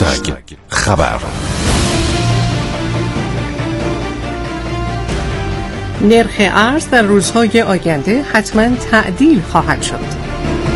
خبر. نرخ ارز در روزهای آینده حتما تعدیل خواهد شد.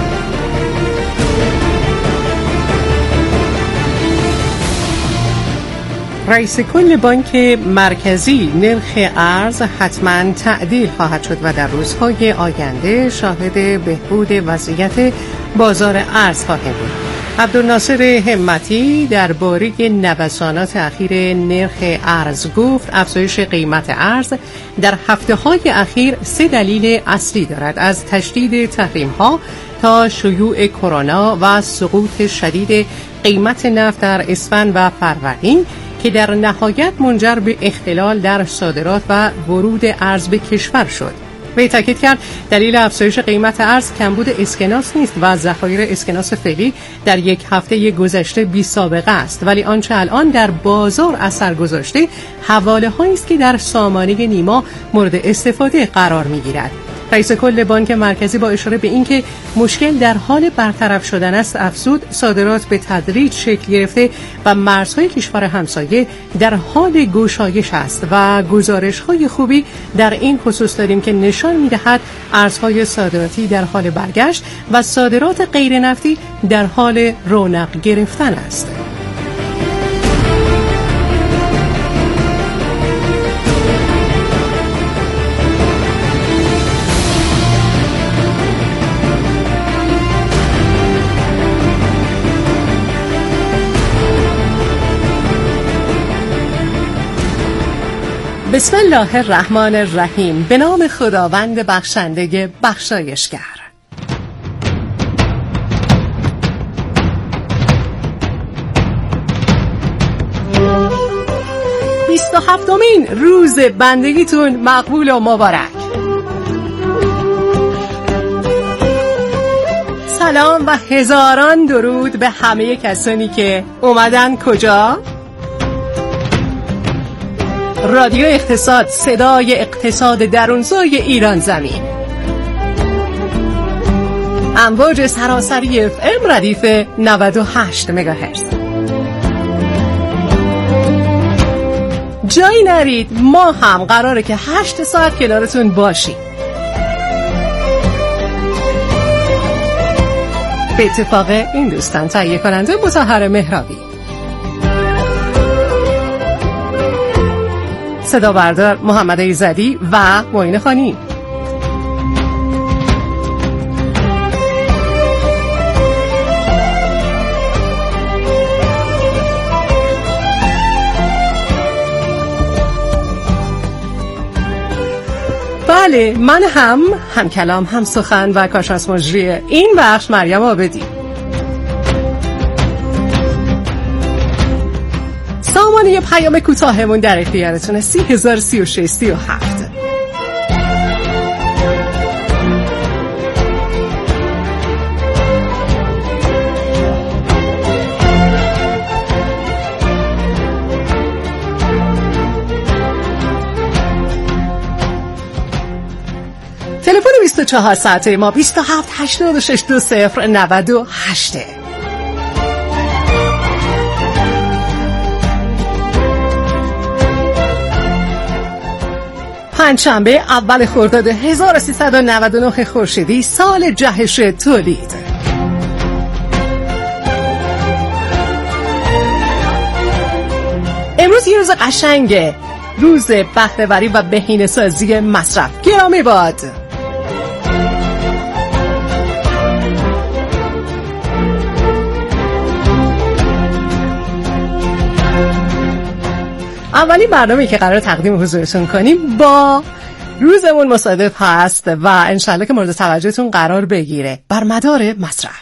رئیس کل بانک مرکزی نرخ ارز حتما تعدیل خواهد شد و در روزهای آینده شاهد بهبود وضعیت بازار ارز خواهد بود. عبدالناصر همتی درباره نوسانات اخیر نرخ ارز گفت افزایش قیمت ارز در هفته‌های اخیر 3 دلیل اصلی دارد: از تشدید تحریم‌ها تا شیوع کرونا و سقوط شدید قیمت نفت در اسفند و فروردین که در نهایت منجر به اختلال در صادرات و ورود ارز به کشور شد. وی تاکید کرد دلیل افزایش قیمت ارز کمبود اسکناس نیست و ذخایر اسکناس فعلی در یک هفته گذشته بی سابقه است، ولی آنچه الان در بازار اثر گذاشته حواله هایی است که در سامانه نیما مورد استفاده قرار می گیرد. رئیس کل بانک مرکزی با اشاره به اینکه مشکل در حال برطرف شدن است افزود صادرات به تدریج شکل گرفته و مرزهای کشور همسایه در حال گشایش است و گزارش‌های خوبی در این خصوص داریم که نشان می‌دهد ارزهای صادراتی در حال برگشت و صادرات غیر نفتی در حال رونق گرفتن است. بسم الله الرحمن الرحیم. به نام خداوند بخشنده بخشایشگر. بیست و هفتمین روز بندگیتون مقبول و مبارک. سلام و هزاران درود به همه کسانی که اومدن کجا؟ رادیو اقتصاد، صدای اقتصاد درونزای ایران زمین. امواج سراسری FM ردیف 98 مگاهرتز. جایی نرید، ما هم قراره که 8 ساعت کنارتون باشیم. به اتفاق این دوستان تهیه کننده مطهر مهرابی، صدا بردار محمد ایزدی و معین خانی. بله، من هم کلام، هم سخن و کارشناس مجری این بخش مریم عابدی. سامانه پیام کوتاهمون در اختیارتونه 303637. تلفن 24 ساعته ما 27 86 20 98. پنجشنبه اول خرداد 1399 خورشیدی، سال جهش تولید. امروز یه روز قشنگه، روز بهره‌وری و بهینه‌سازی مصرف. گرامی باد. اولین برنامه‌ای که قرار تقدیم حضورتون کنیم با روزمون مصادف هست و انشالله که مورد توجهتون قرار بگیره. بر مدار مصرف.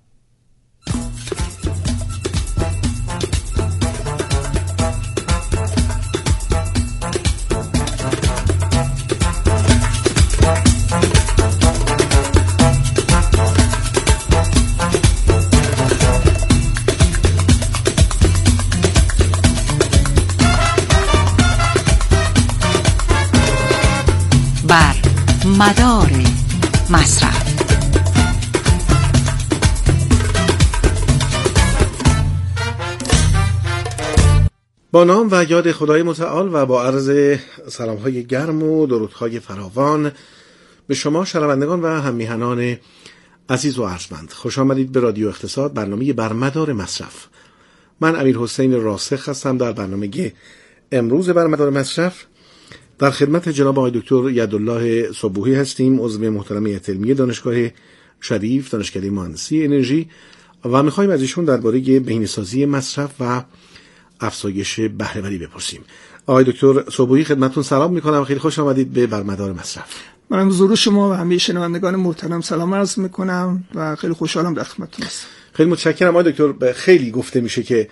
بر مدار مصرف. با نام و یاد خدای متعال و با عرض سلام‌های گرم و درودهای فراوان به شما شنوندگان و هم‌میهنان عزیز و ارجمند، خوش آمدید به رادیو اقتصاد، برنامه بر مدار مصرف. من امیرحسین راسخ هستم. در برنامه امروز بر مدار مصرف در خدمت جناب آقای دکتر یدالله صبوحی هستیم، عضو محترم هیئت علمی دانشگاه شریف، دانشکده مهندسی انرژی، و می‌خوایم از ایشون درباره بهینه‌سازی مصرف و افزایش بهره‌وری بپرسیم. آقای دکتر صبوحی خدمتتون سلام می‌کنم، خیلی خوش آمدید به بر مدار مصرف. منم حضور شما و همه شنوندگان محترم سلام عرض می‌کنم و خیلی خوشحالم در خدمتتون هستم. خیلی متشکرم آقای دکتر. خیلی گفته میشه که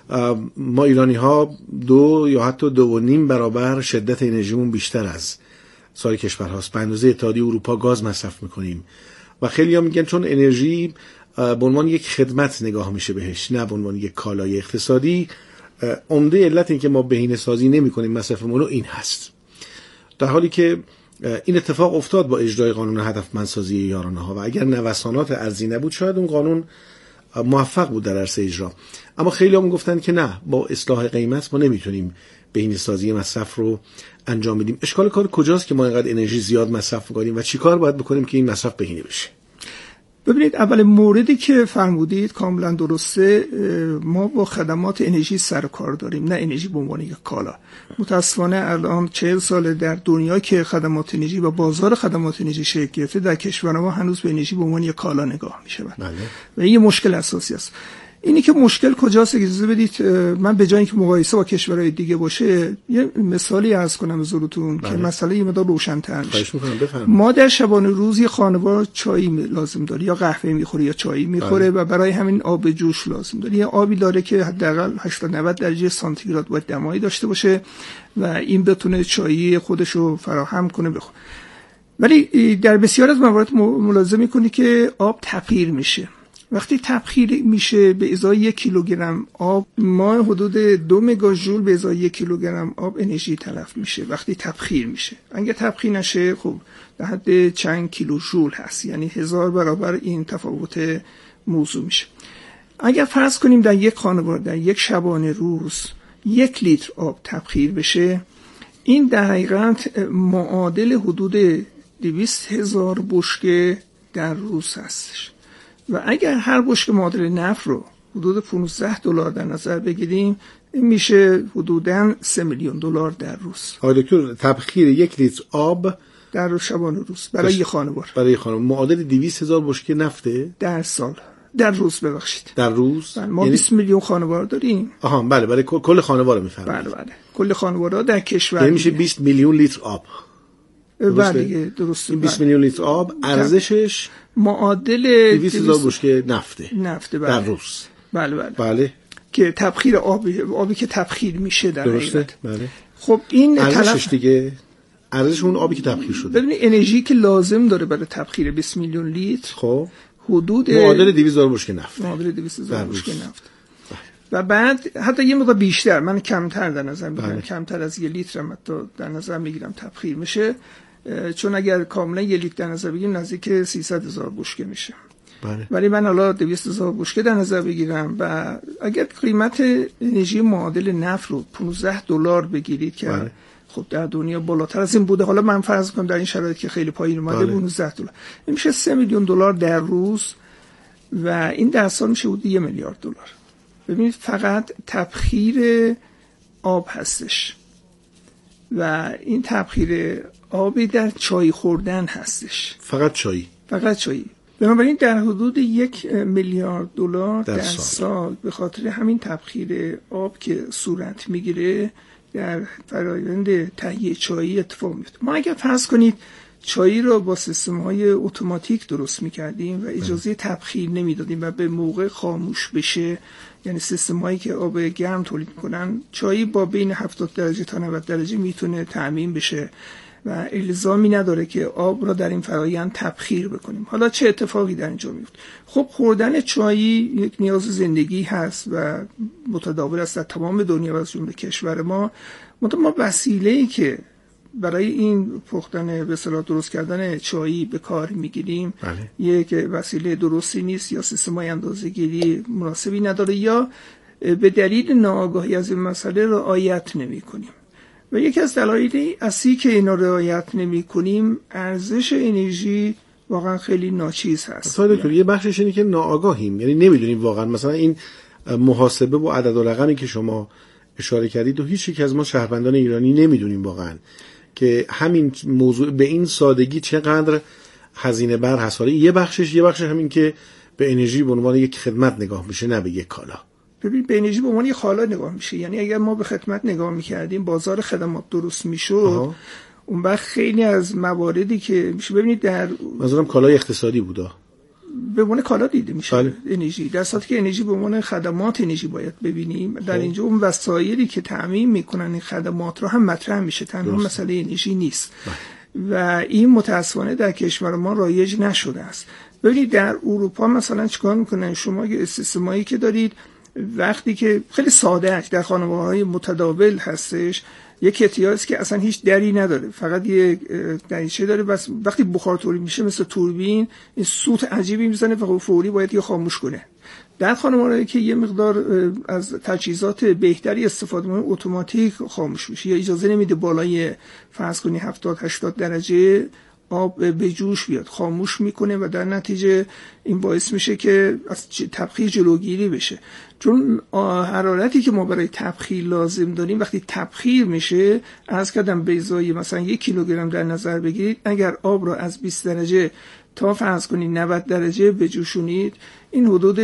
ما ایرانی‌ها 2 یا حتی 2.5 برابر شدت انرژیمون بیشتر از سایر کشورهاست. به اندازه اتحادیه اروپا گاز مصرف می‌کنیم و خیلی‌ها میگن چون انرژی به عنوان یک خدمت نگاه میشه بهش، نه به عنوان یک کالای اقتصادی، عمده علت این که ما بهینه‌سازی نمی‌کنیم مصرفمون رو این هست. در حالی که این اتفاق افتاد با اجرای قانون هدفمندسازی یارانه‌ها و اگر نوسانات ارزی نبود شاید اون قانون موفق بود در عرصه اجرا. اما خیلی هم گفتن که نه، با اصلاح قیمت ما نمیتونیم بهینه‌سازی مصرف رو انجام بدیم. اشکال کار کجاست که ما اینقدر انرژی زیاد مصرف می‌کنیم و چیکار باید بکنیم که این مصرف بهینه بشه؟ ببینید، اول موردی که فرمودید کاملا درسته. ما با خدمات انرژی سر و کار داریم، نه انرژی به عنوان یک کالا. متاسفانه الان 40 ساله در دنیا که خدمات انرژی و بازار خدمات انرژی شکل گرفته، در کشور ما هنوز به انرژی به عنوان یک کالا نگاه میشه و این یه مشکل اساسی است. اینی که مشکل کجاست، اجازه بدید من به جای اینکه مقایسه با کشورهای دیگه باشه یه مثالی عرض کنم حضورتون که مسئله یه مقدار روشن‌تر میشه. ما در شبانه روز یه خانوار چای لازم داره، یا قهوه میخوره یا چای میخوره و برای همین آب جوش لازم داره. یه آبی داره که حداقل 80-90 درجه سانتیگراد باید دمایی داشته باشه و این بتونه چای خودشو فراهم کنه بخوره. ولی در بسیار از موارد ملاحظه میکنی که آب تبخیر میشه. وقتی تبخیر میشه به ازای 1 کیلوگرم آب ما حدود 2 مگاژول به ازای 1 کیلوگرم آب انرژی تلف میشه وقتی تبخیر میشه. اگه تبخیر نشه خب در حد چند کیلو ژول هست، یعنی 1000 برابر این تفاوت موضوع میشه. اگر فرض کنیم در یک خانواده در یک شبانه روز 1 لیتر آب تبخیر بشه، این در حقیقت معادل حدود 200,000 بشکه در روز هستش. و اگر هر بشکه معادل نفت رو حدود $15 در نظر بگیریم، این میشه حدوداً $3 میلیون در روز. آقای دکتر، تبخیر 1 لیتر آب در شبانه روز برای یه خانوار، برای خانوار معادل 200,000 بشکه نفته در سال، در روز ببخشید، در روز. ما 20 میلیون خانوار داریم. آها بله، برای کل خانوار میفرمایید. بله کل خانوارها در کشور یعنی میشه 20 میلیون لیتر آب. بله درسته. این 20 میلیون لیتر آب ارزشش معادل 200,000 بشکه نفته بله. در روز. بله که تبخیر آبی که تبخیر میشه در درسته. بله. خب این ارزشش دیگه ارزش اون آبی که تبخیر شده. ببینید انرژی که لازم داره برای تبخیر 20 میلیون لیتر خب حدود معادل 200,000 بشکه نفت. معادل 200,000 بشکه نفت. و بعد حتی یه مقدار بیشتر، من کمتر در نظر میگیرم، کمتر از 1 لیتر هم حتی در نظر میگیرم تبخیر میشه، چون اگر کاملا 1 لیتر در نظر بگیریم نزدیک 300,000 بشکه میشه. بله. ولی من حالا 200,000 بشکه در نظر بگیرم و اگر قیمت انرژی معادل نفت رو $15 بگیرید که بله. خب در دنیا بالاتر از این بوده، حالا من فرض کنم در این شرایط که خیلی پایین اومده $15 این میشه $3 میلیون در روز و این در سال میشه حدود $1 میلیارد. ببینید فقط تبخیر آب هستش و این تبخیر آبی در چای خوردن هستش، فقط چای. بنابراین در حدود $1 میلیارد در سال به خاطر همین تبخیر آب که صورت میگیره در فرآیند تهیه چای اتفاق میفته. ما اگر فرض کنید چای رو با سیستم‌های اتوماتیک درست می‌کردیم و اجازه تبخیر نمیدادیم و به موقع خاموش بشه، یعنی سیستم‌هایی که آب گرم تولید می‌کنن، چای با بین 70 درجه تا 90 درجه میتونه تأمین بشه و الزامی نداره که آب را در این فرآیند تبخیر بکنیم. حالا چه اتفاقی در اینجا میفته؟ خب خوردن چای یک نیاز زندگی هست و متداول است در تمام دنیا و از جمله کشور ما. ما وسیله‌ای که برای این پختن به اصطلاح درست کردن چای به کار میگیریم یک وسیله درستی نیست، یا سیستم‌های اندازه‌گیری مناسبی نداره، یا به دلیل ناآگاهی از این مسئله رعایت نمی‌کنیم. و یکی از دلایل اصلی که اینا رعایت نمی‌کنیم ارزش انرژی واقعا خیلی ناچیز هست. دکتر یه بخشش اینه که ناآگاهیم، یعنی نمیدونیم واقعا مثلا این محاسبه و عدد و رقمی که شما اشاره کردید و هیچ یک از ما شهروندان ایرانی نمیدونیم واقعا که همین موضوع به این سادگی چقدر هزینه بر هست. یه بخش همین که به انرژی به عنوان یک خدمت نگاه میشه، نه به یک کالا. ببین به انرژی به عنوان یک کالا نگاه میشه، یعنی اگر ما به خدمت نگاه میکردیم، بازار خدمات درست میشد، اون وقت خیلی از مواردی که میشه ببینید در منظورم کالای اقتصادی بوده، به عنوان کالا دیده میشه انرژی، در صورتی که انرژی به عنوان خدمات انرژی باید ببینیم. در اینجا اون وسایلی که تامین میکنن این خدمات رو هم مطرح میشه، تنها مسئله انرژی نیست و این متاسفانه در کشور ما رایج نشده است. ببینید در اروپا مثلا چیکار میکنن؟ شما یه سیستمایی که دارید وقتی که خیلی ساده در خانوارهای متداول هستش، یک احتیاجی که اصلا هیچ دری نداره، فقط یک دریچه داره، بس وقتی بخار تولید میشه مثل توربین این سوت عجیبی میزنه و فوری باید یه خاموش کنه. در خانوارهایی که یه مقدار از تجهیزات بهتری استفاده میکنه اتوماتیک خاموش میشه یا اجازه نمیده بالای فرض کنی 70-80 درجه آب به جوش بیاد، خاموش میکنه و در نتیجه این باعث میشه که از تبخیر جلوگیری بشه. چون حرارتی که ما برای تبخیر لازم داریم وقتی تبخیر میشه، عرض کردم به ازای مثلا 1 کیلوگرم در نظر بگیرید، اگر آب رو از 20 درجه تا فرض کنید 90 درجه بجوشونید، این حدود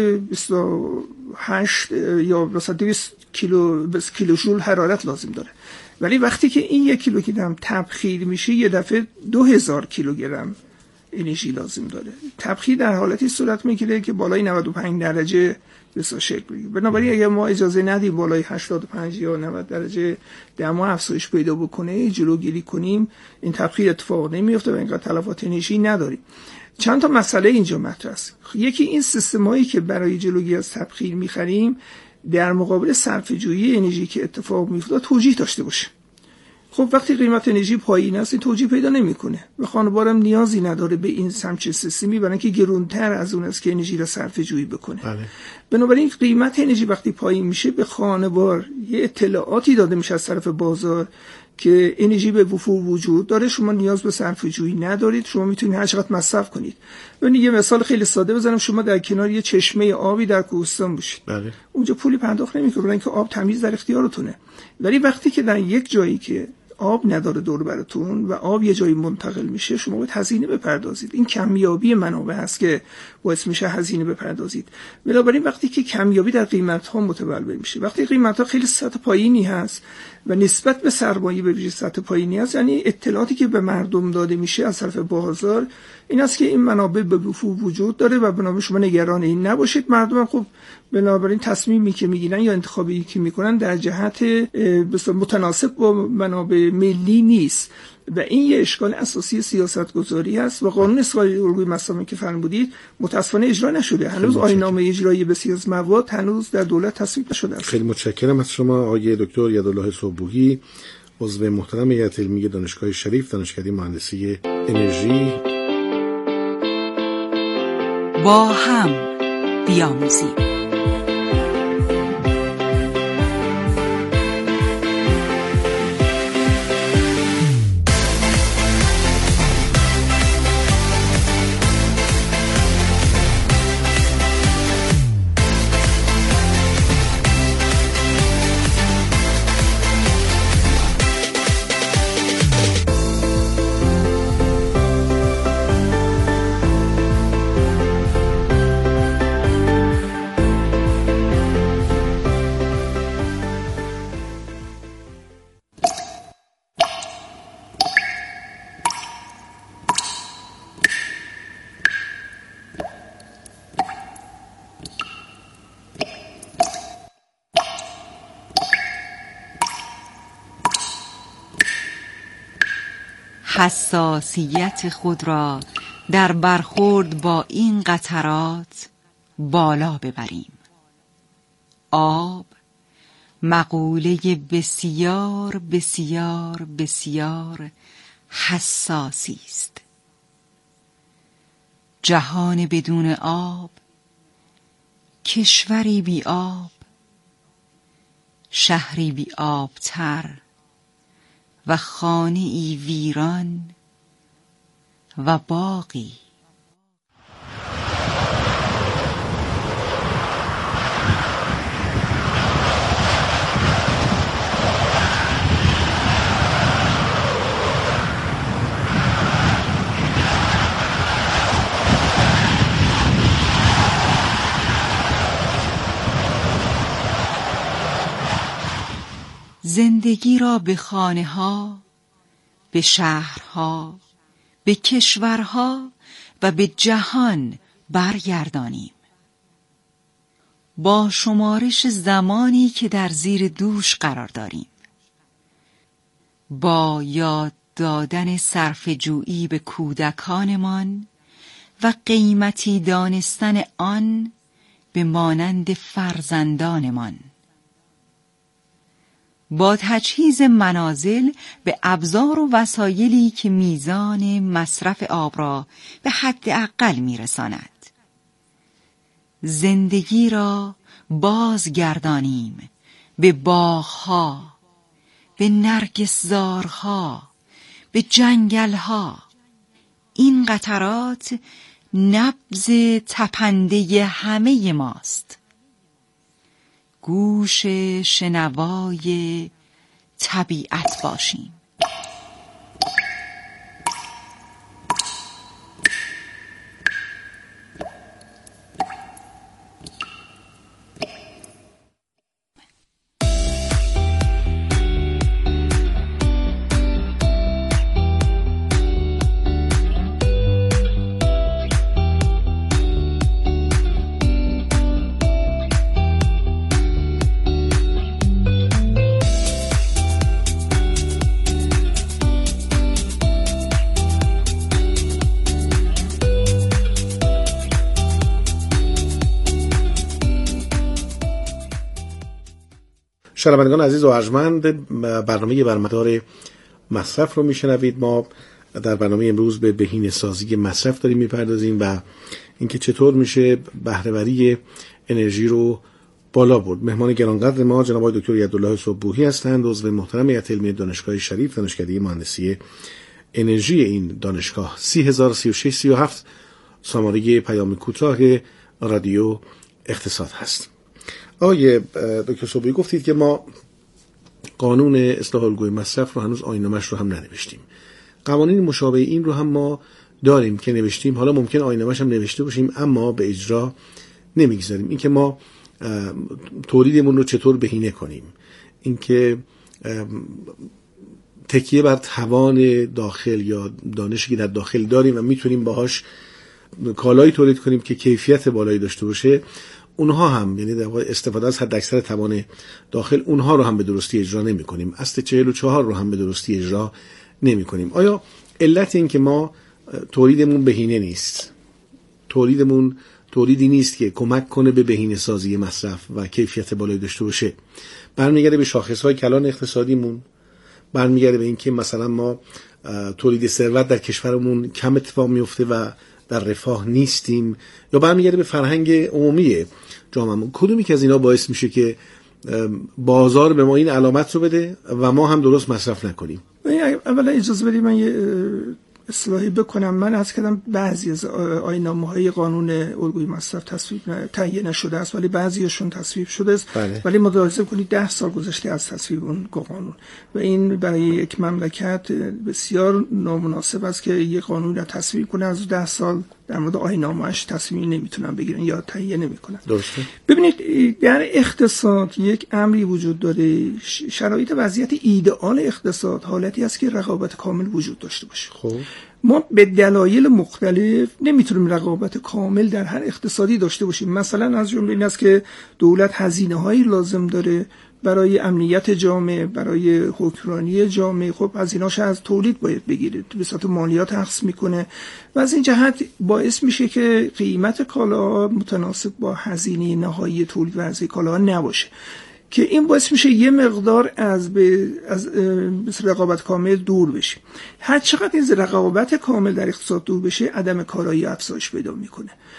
28 یا مثلا 200 کیلوژول حرارت لازم داره. ولی وقتی که این 1 کیلوگرم تبخیر میشه یه دفعه 2000 کیلوگرم انرژی لازم داره. تبخیر در حالتی صورت میگیره که بالای 95 درجه بسا شکل بگیره. بنابراین اگر ما اجازه ندیم بالای 85 یا 90 درجه دما افزایش پیدا بکنه، جلوگیری کنیم، این تبخیر اتفاق نمیفته و اینقدر تلفات انرژی نداریم. چند تا مسئله اینجا مطرح است. یکی این سیستمایی که برای جلوگیری از تبخیر میخریم در مقابل صرفه‌جویی انرژی که اتفاق میفته توجیه داشته باشه. خب وقتی قیمت انرژی پایین است این توجیه پیدا نمیکنه و خانوارم نیازی نداره به این سمت سیستمی، برای اینکه گرانتر از اون است که انرژی را صرفه‌جویی بکنه. بنابراین قیمت انرژی وقتی پایین میشه به خانوار یه اطلاعاتی داده میشه از طرف بازار که انرژی به وفور وجود داره، شما نیاز به صرفه‌جویی ندارید، شما میتونید هر چقدر مصرف کنید. ببینید یه مثال خیلی ساده بزنم، شما در کنار یه چشمه آبی در کوهستان باشید، اونجا پولی پرداخت نمی‌کنید برای اینکه آب تمیز در اختیارتونه. ولی وقتی که در یک جایی که آب نداره دور براتون و آب یه جایی منتقل میشه، شما باید هزینه بپردازید. این کمیابی منابع هست که باعث میشه هزینه بپردازید. بنابراین وقتی که کمیابی در قیمت ها متولد میشه، وقتی قیمت ها خیلی سطح پایینی هست و نسبت به سرمایه به ویژه سطح پایینی هست، یعنی اطلاعاتی که به مردم داده میشه از طرف بازار این است که این منابع به وفور وجود داره و بنابراین شما نگران این نباشید. مردم خب بنابراین تصمیمی که میگیرن یا انتخابی که میکنن در جهت متناسب با منابع ملی نیست و این یه اشکال اساسی سیاستگذاری است و قانون اصلاح الگوی مصرف که فرمودید متاسفانه اجرا نشده. هنوز آیین‌نامه اجرایی بسیار از مواد هنوز در دولت تصویب نشده است. خیلی متشکرم از شما آقای دکتر یدالله صبحوحی، عضو محترم هیئت علمی دانشگاه شریف، دانشکده مهندسی انرژی. با هم بیاموزیم. حساسیت خود را در برخورد با این قطرات بالا ببریم. آب مقوله بسیار بسیار بسیار حساسی است. جهان بدون آب، کشوری بی آب شهری بی آبتر و خانه‌ای ویران و باغی. زندگی را به خانه‌ها، به شهرها، به کشورها و به جهان برگردانیم. با شمارش زمانی که در زیر دوش قرار داریم. با یاد دادن صرفه‌جویی به کودکانمان و قیمتی دانستن آن به مانند فرزندانمان. با تجهیز منازل به ابزار و وسایلی که میزان مصرف آب را به حد اقل میرساند. زندگی را بازگردانیم به باغها، به نرگسزارها، به جنگلها. این قطرات نبض تپنده همه ماست. گوش شنوای طبیعت باشیم. شنوندگان عزیز و ارجمند، برنامه بر مدار مصرف رو میشنوید. ما در برنامه امروز به بهینه‌سازی مصرف داریم میپردازیم و اینکه چطور میشه بهره‌وری انرژی رو بالا برد. مهمان گرانقدر ما جناب آقای دکتر یدالله صبحبوحی هستند، عضو محترم هیئت علمی دانشگاه شریف، دانشکده مهندسی انرژی این دانشگاه. 303637 شماره پیام کوتاه رادیو اقتصاد هست. آقای دکتر صبحبوحی گفتید که ما قانون اصلاح الگوی مصرف رو هنوز آیین‌نامه‌اش رو هم ننوشتیم. قوانین مشابه این رو هم ما داریم که نوشتیم، حالا ممکن آیین‌نامه‌اش هم نوشته باشیم اما به اجرا نمیگذاریم. این که ما تولیدمون رو چطور بهینه کنیم، این که تکیه بر توان داخل یا دانشی که در داخل داریم و میتونیم باهاش کالایی تولید کنیم که کیفیت بالایی داشته باشه، اونها هم یعنی در واقع استفاده از حد اکثر توان داخل، اونها رو هم به درستی اجرا نمی کنیم. اصل 44 رو هم به درستی اجرا نمی کنیم. آیا علت این که ما تولیدمون بهینه نیست، تولیدمون تولیدی نیست که کمک کنه به بهینه سازی مصرف و کیفیت بالایی داشته باشه، برمیگرده به شاخصهای کلان اقتصادیمون، برمیگرده به این که مثلا ما تولید ثروت در کشورمون کم اتفاق میفته و در رفاه نیستیم، یا برمیگرده به فرهنگ عمومی جامعهمون؟ کدومی که از اینا باعث میشه که بازار به ما این علامت رو بده و ما هم درست مصرف نکنیم؟ اولا اجازه بدید من یه اصلاحی بکنم. من عرض کردم بعضی از آیین‌نامه‌های قانون الگوی مصرف تهیه نشده است، ولی بعضیشون تصویب شده است. بله. ولی ملاحظه کنید 10 سال گذشته از تصویب اون قانون و این برای یک مملکت بسیار نامناسب است که یک قانون را تصویب کنه از 10 سال در مورد آیین‌نامه‌اش تصمیم نمیتونن بگیرن یا تهیه نمیکنن. درسته. ببینید در اقتصاد یک امری وجود داره، شرایط وضعیت ایدئال اقتصاد حالتی است که رقابت کامل وجود داشته باشه. خب ما به دلایل مختلف نمیتونیم رقابت کامل در هر اقتصادی داشته باشیم. مثلا از جمله این است که دولت هزینه‌هایی لازم داره برای امنیت جامعه، برای حکمرانی جامعه. خب هزینه‌اش از تولید باید بگیره، به صورت مالیات اخذ میکنه و از این جهت باعث میشه که قیمت کالا متناسب با هزینه نهایی تولید و هزینه کالا نباشه، که این باعث میشه یه مقدار از رقابت کامل دور بشه. هر چقدر این رقابت کامل در اقتصاد دور بشه، عدم کارایی افزایش پیدا میکنه.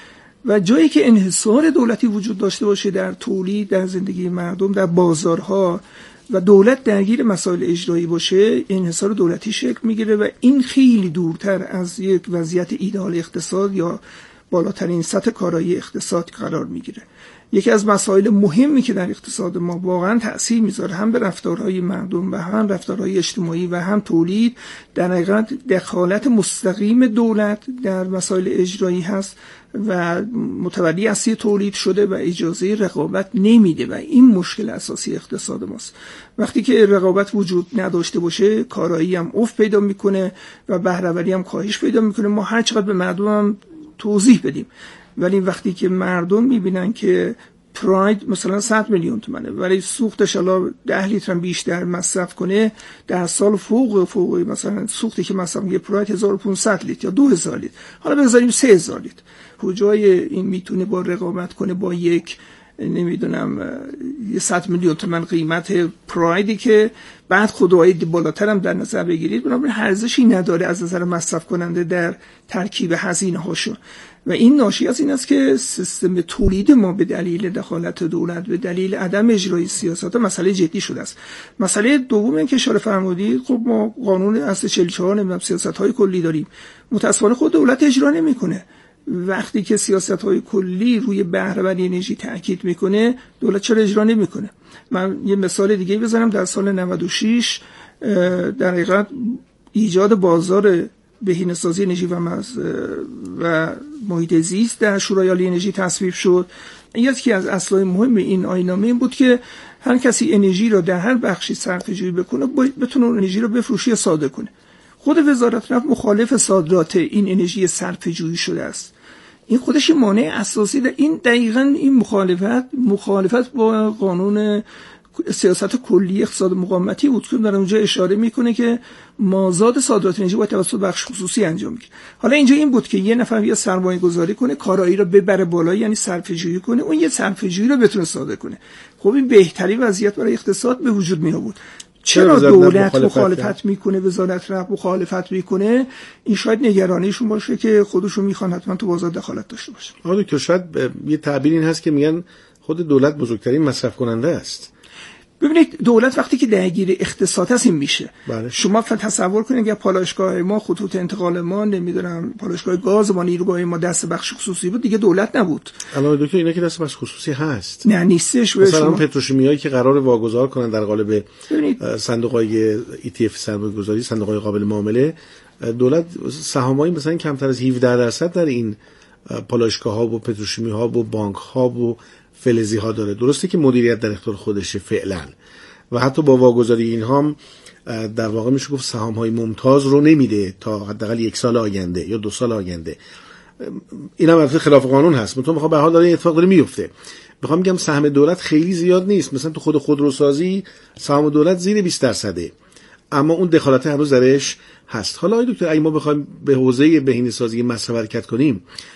و جایی که انحصار دولتی وجود داشته باشه در تولید، در زندگی مردم، در بازارها و دولت درگیر مسائل اجرایی باشه، انحصار دولتی شکل میگیره و این خیلی دورتر از یک وضعیت ایدئال اقتصاد یا بالاترین سطح کارایی اقتصاد قرار میگیره. یکی از مسائل مهمی که در اقتصاد ما واقعا تأثیر میذاره هم به رفتارهای مردم و هم رفتارهای اجتماعی و هم تولید، در حقیقت دخالت مستقیم دولت در مسائل اجرایی هست و متولی اصلی تولید شده و اجازه رقابت نمیده و این مشکل اساسی اقتصاد ماست. وقتی که رقابت وجود نداشته باشه، کارایی هم افت پیدا میکنه و بهره‌وری هم کاهش پیدا میکنه. ما هر چقدر به مردم هم توضیح بدیم، ولی وقتی که مردم میبینن که پراید مثلا 100 میلیون تومنه ولی سوختش الا 10 لیتر بیشتر مصرف کنه، در سال فوق مثلا سوختی که مصرف میگه پراید 1500 لیتر یا 2000 لیتر، حالا بذاریم 3000 لیتر، کجای این میتونه با رقابت کنه با یک نمیدونم 100 میلیون تومان قیمت پرایدی که بعد خودروهای بالاتر هم در نظر بگیرید، بنابراین ارزشی نداره از نظر مصرف کننده در ترکیب هزینه هاشون. و این ناشی از این است که سیستم تولید ما به دلیل دخالت دولت، به دلیل عدم اجرای سیاست مسئله جدی شده است. مسئله دوم این که اشاره فرمودید، خب ما قانون اصل 44 نمیدونم سیاست‌های کلی داریم، متأسفانه خود دولت اجرا نمی‌کنه. وقتی که سیاست‌های کلی روی بهره‌وری انرژی تاکید میکنه، دولت چرا اجرا نمیکنه؟ من یه مثال دیگه بزنم. در سال 96 در حقیقت ایجاد بازار بهینه‌سازی انرژی و محیط زیست در شورای عالی انرژی تصویب شد. یکی از اصلای مهم این آیین‌نامه این بود که هر کسی انرژی را در هر بخشی صرفه‌جویی بکنه بتونه اون انرژی را بفروشه یا صادر کنه. خود وزارت نفت مخالف صادرات این انرژی صرفه‌جویی شده است. این خودش مانع اساسی ده. این دقیقاً این مخالفت با قانون سیاست کلی اقتصاد مقاومتی بود که در اونجا اشاره میکنه که مازاد صادرات انرژی باید توسط بخش خصوصی انجام میشه. حالا اینجا این بود که یه نفر یا سرمایه گذاری کنه، کارایی رو ببره بالا، یعنی صرفه‌جویی کنه، اون یه صرفه‌جویی رو بتونه صادر کنه. خب این بهترین وضعیت برای اقتصاد به وجود می آورد. چرا دولت مخالفت میکنه، وزارت نفت مخالفت میکنه؟ این شاید نگرانیشون باشه که خودشون میخوان حتما تو بازار دخالت داشته باشه. آره دکتر، شاید یه تعبیر این هست که میگن خود دولت بزرگترین مصرف کننده است. ببینید دولت وقتی که درگیر اقتصاد هست این میشه. بله. شما تصور کنید اگه پالایشگاه ما، خطوط انتقال ما، نمیدونم پالایشگاه گاز ما، نیروگاه ما دست بخش خصوصی بود، دیگه دولت نبود. الان دکتر اینا که دست بخش خصوصی هست. نه نیستش. مثلا پتروشیمیایی که قرار واگذار کنن در قالب صندوق‌های ETF سرمایه‌گذاری، صندوق‌های قابل معامله، دولت سهامایی مثلا کمتر از 17% در این پالایشگاه‌ها و پتروشیمی‌ها و بانک‌ها و فلزی ها داره. درسته که مدیریت در اختیار خودشه فعلا و حتی با واگذاری اینها هم در واقع میشه گفت سهام های ممتاز رو نمیده تا حداقل 1 سال آینده یا 2 سال آینده. اینم البته خلاف قانون هست، مثلا میخوام به حال داره اتفاق داره میفته. میخوام بگم سهم دولت خیلی زیاد نیست. مثلا تو خودروسازی سهام دولت زیر 20%، اما اون دخالت هنوز درش هست. حالا آقای دکتر اگه ما بخوایم به حوزه بهینه‌سازی مصرف حرکت کنیم،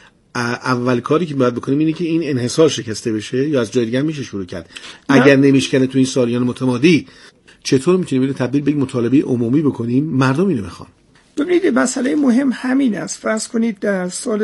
اول کاری که باید بکنیم اینه که این انحصار شکسته بشه یا از جای دیگه میشه شروع کرد؟ اگر نمیشکنه تو این سالیان متمادی، چطور میتونیم اینو تبدیل به یک مطالبه عمومی بکنیم مردم اینو بخوان؟ ببینید مسئله مهم همین است. فرض کنید در سال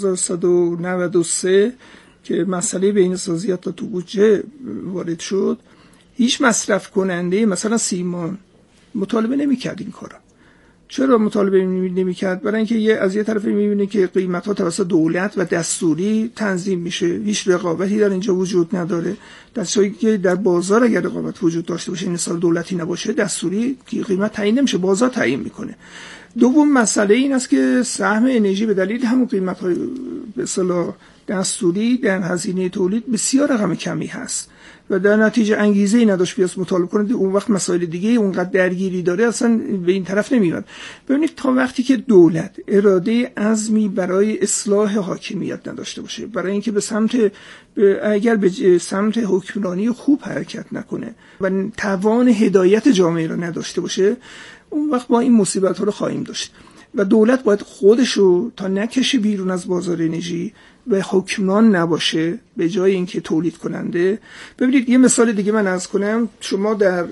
1193 که مسئله بهینه‌سازی تا تو بودجه وارد شد، هیچ مصرف کننده مثلا سیمان مطالبه نمی‌کرد این کارا. چرا مطالبه نمی‌کرد؟ برای اینکه از یه طرف می‌بینه که قیمت‌ها توسط دولت و دستوری تنظیم میشه، هیچ رقابتی در اینجا وجود نداره. دستوری که در بازار اگر رقابت وجود داشته باشه، این سال دولتی نباشه، دستوری قیمت تعیین نمیشه، بازار تعیین میکنه. دوم مسئله این است که سهم انرژی به دلیل همون قیمت‌های به اصطلاح دستوری در هزینه تولید بسیار رقم کمی هست و در نتیجه انگیزه‌ای نداشت بیاس مطالبه کنه. اون وقت مسائل دیگه اونقدر درگیری داره اصلا به این طرف نمیاد. ببینید تا وقتی که دولت اراده عزمی برای اصلاح حاکمیت نداشته باشه، برای اینکه اگر به سمت حکمرانی خوب حرکت نکنه و توان هدایت جامعه را نداشته باشه، اون وقت با این مصیبت ها رو خواهیم داشت و دولت باید خودشو تا نکشه بیرون از بازار انرژی و حکمران نباشه به جای اینکه تولید کننده. ببینید یه مثال دیگه من عرض کنم. شما در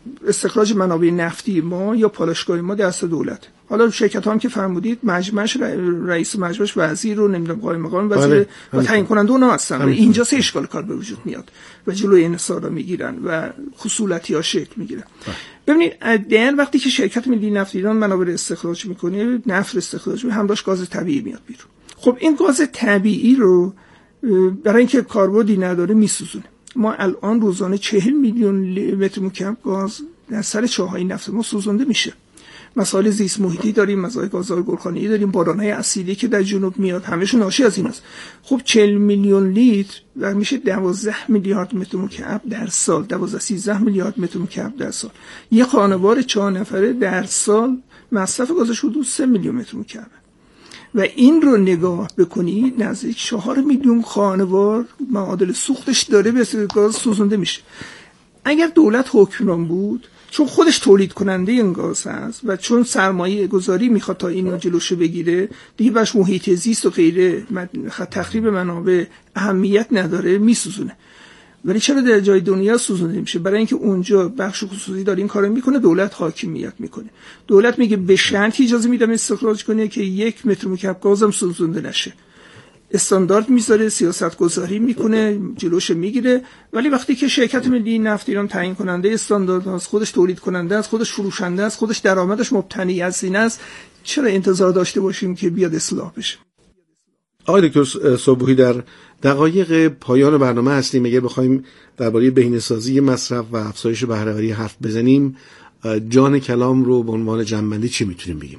استخراج منابع نفتی ما یا پالایشگاه ما دست دولت. حالا شرکت هم که فرمودید مجمعش رئیس مجمعش وزیر رو نمیدونم قائم مقام وزیر و تعیین کننده اونها هستن و اینجا سه اشکال کار به وجود میاد و جلوی انحصار رو میگیرن و خصولتی ها شکل میگیره. ببینید در وقتی که شرکت ملی نفت ایران منابع استخراج میکنه، نفت استخراج میکنه، همراهش گاز طبیعی میاد بیرون. خب این گاز طبیعی رو برای اینکه کاربردی نداره میسوزونه. ما الان روزانه 40 میلیون متر مکعب گاز در سر چاهای نفت ما سوزونده میشه. مسائل زیست محیطی داریم، مسائل گازهای گلخانه‌ای داریم، بارانهای اسیدی که در جنوب میاد، همه‌شون ناشی از این است. خب 40 میلیون لیتر و میشه 12 میلیارد متر مکعب در سال، 12-13 میلیارد متر مکعب در سال. یه خانوار 4 نفره در سال مصرف گازش حدود 3 میلیون متر مکعب. و این رو نگاه بکنی نزدیک 4 میلیون خانوار معادل سوختش داره به گاز سوزونده میشه. اگر دولت حکمران بود، چون خودش تولید کننده این گاز هست و چون سرمایه گذاری میخواد تا اینو جلوشو بگیره، دیگه باش محیط زیست و غیره تخریب منابع اهمیت نداره، میسوزونه. ولی چرا در جای دنیا سوزونده میشه؟ برای اینکه اونجا بخش خصوصی داره این کارو میکنه، دولت حاکمیت میکنه. دولت میگه به شرطی اجازه میدم استخراج کنه که 1 متر مکعب گازم سوزونده نشه. استاندارد میذاره، سیاست گذاری میکنه، جلوش میگیره. ولی وقتی که شرکت ملی نفت ایران تعیین کننده استاندارد هست، خودش تولید کننده است، خودش فروشنده است، خودش درآمدش مبتنی از این است، چرا انتظار داشته باشیم که بیاد اصلاح بشه؟ آقای دکتر صبحی، در دقایق پایان برنامه هستیم. اگه بخوایم درباره بهینه‌سازی مصرف و افزایش بهره‌وری حرف بزنیم، جان کلام رو به عنوان جمع‌بندی چی میتونیم بگیم؟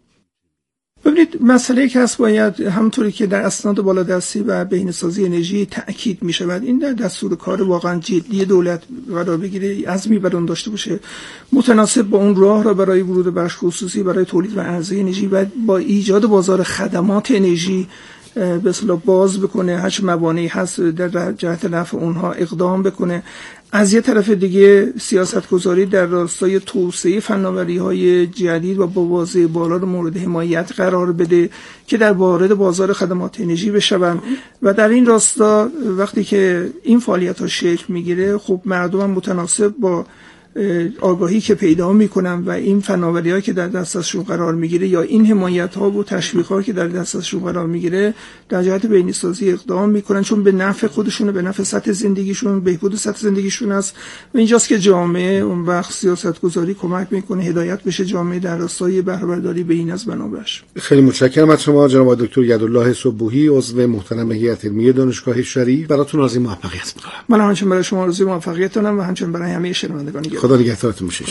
ببینید، مسئله که هست باید همونطوری که در اسناد بالادستی و بهینه‌سازی انرژی تأکید می شود، این در دستور کار واقعا جدی دولت قرار بگیره، عزمی بر اون داشته باشه، متناسب با اون راه را برای ورود بخش خصوصی برای تولید و عرضه انرژی و با ایجاد بازار خدمات انرژی به اصطلاح باز بکنه، هر چه موانعی هست در جهت نفع اونها اقدام بکنه. از یه طرف دیگه سیاست گذاری در راستای توسعه فناوری‌های جدید و با بازه بالا رو مورد حمایت قرار بده که در وارد بازار خدمات انرژی بشون. و در این راستا وقتی که این فعالیت‌ها شکل میگیره، خب مردم هم متناسب با آگاهی که پیدا میکنن و این فناوری‌ها که در دستشون قرار میگیره یا این حمایت‌ها و تشویق‌ها که در دستشون قرار میگیره در جهت بهینه‌سازی اقدام میکنن، چون به نفع خودشون، به نفع سطح زندگیشون، بهبود سطح زندگیشون است. و اینجاست که جامعه اون وقت سیاست‌گذاری کمک میکنه هدایت بشه جامعه در راستای بهره‌برداری بهینه از منابعش. خیلی متشکرم از شما جناب دکتر یدالله صبحی، عضو محترم هیئت علمی دانشگاه شریف. براتون آرزوی موفقیت می‌کنم. من همچنین برای شما آرزوی موفقیت دارم و همچنین برای همه شنوندگان. خدا نگهدارتون باشه.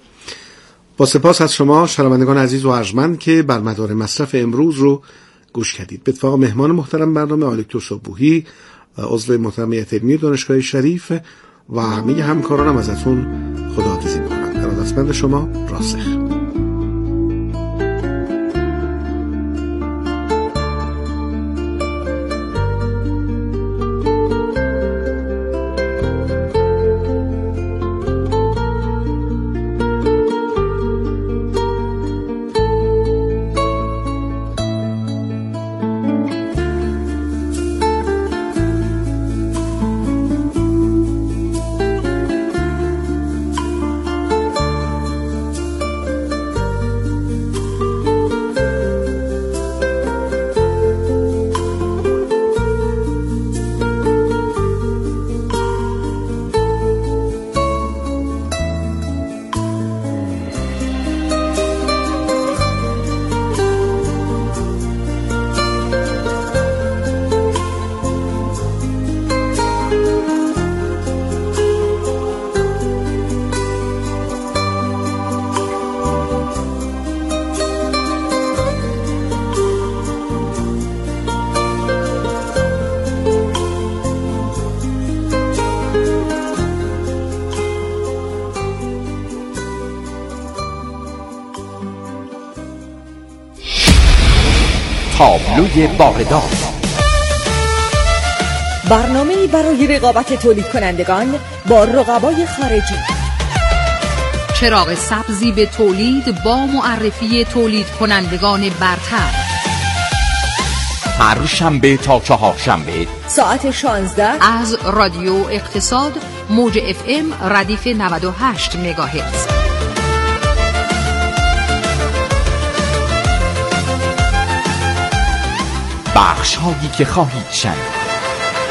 با سپاس از شما شنوندگان عزیز و ارجمند که بر مدار مصرف امروز رو گوش کردید. به اتفاق مهمان محترم برنامه آقای دکتر صبحی، عضو محترم هیئت علمی دانشگاه شریف و همه همکارانم ازتون خداحافظی می‌کنم. ارادتمند شما، راسخ. تابلوی باغدار، برنامه‌ای برای رقابت تولید کنندگان با رقبای خارجی. چراغ سبزی به تولید با معرفی تولید کنندگان برتر. هر شنبه تا چهارشنبه ساعت 16 از رادیو اقتصاد موج FM ردیف 98 مگاهرتز. بخش هایی که خواهید شنید: